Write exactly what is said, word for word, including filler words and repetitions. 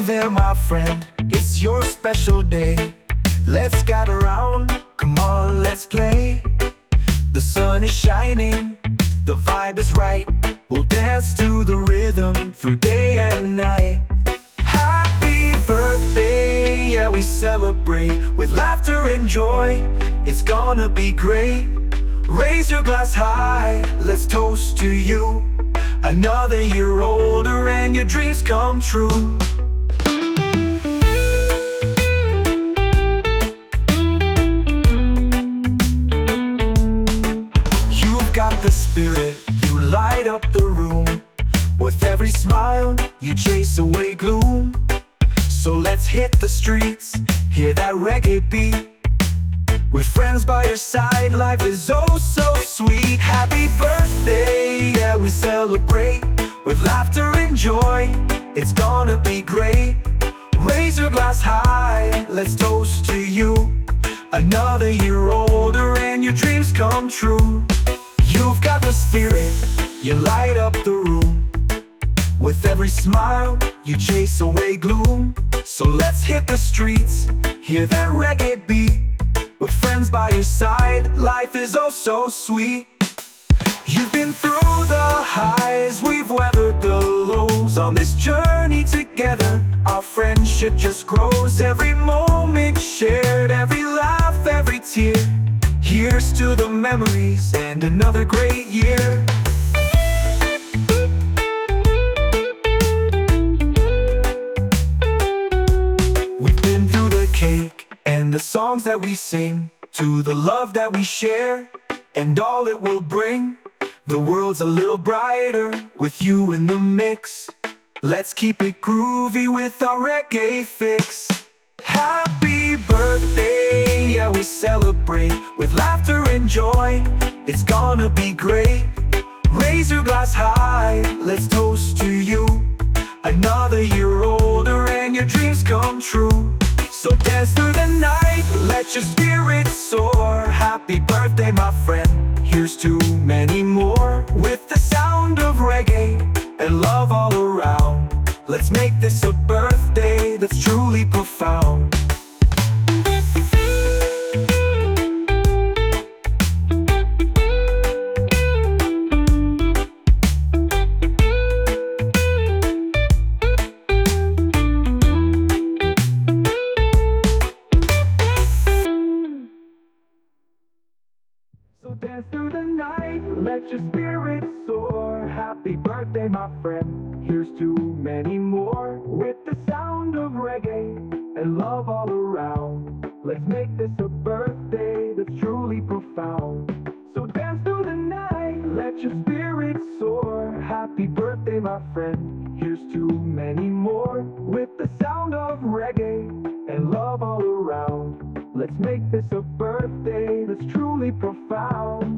there, my friend, it's your special day. Let's gather around, come on, let's play. The sun is shining, the vibe is right. We'll dance to the rhythm through day and night. Happy birthday, yeah, we celebrate with laughter and joy. It's gonna be great. Raise your glass high, let's toast to you. Another year older and your dreams come true. You've got the spirit, you light up the room. With every smile, you chase away gloom. So let's hit the streets, hear that reggae beat. With friends by your side, life is oh so sweet. Happy birthday, yeah, we celebrate with laughter and joy. It's gonna be great. Raise your glass high, let's toast to you. Another year older and your dreams come true. You've got the spirit, you light up the room. With every smile, you chase away gloom. So let's hit the streets, hear that reggae beat. With friends by your side, life is oh so sweet. You've been through the highs, we've weathered the lows. On this journey together, our friendship just grows. Every moment shared, every laugh, every tear. Here's to the memories and another great year. We've been through the cake and the songs that we sing, to the love that we share and all it will bring. The world's a little brighter with you in the mix. Let's keep it groovy with our reggae fix. Happy birthday, yeah, we celebrate with laughter and joy. It's gonna be great. Raise your glass high, let's toast to you. Another year older and your dreams come true. So dance through the night, let your spirit soar. Happy birthday, my friend, here's to many more. With the sound of reggae and love all around, let's make this a birthday that's truly profound. So dance through the night, let your spirit soar. Happy birthday, my friend, here's to many more. With the sound of reggae and love all around, let's make this a birthday that's truly profound. So dance through the night, let your spirit soar. Happy birthday, my friend, here's to many more. With the sound of reggae and love all around, let's make this a birthday that's truly profound.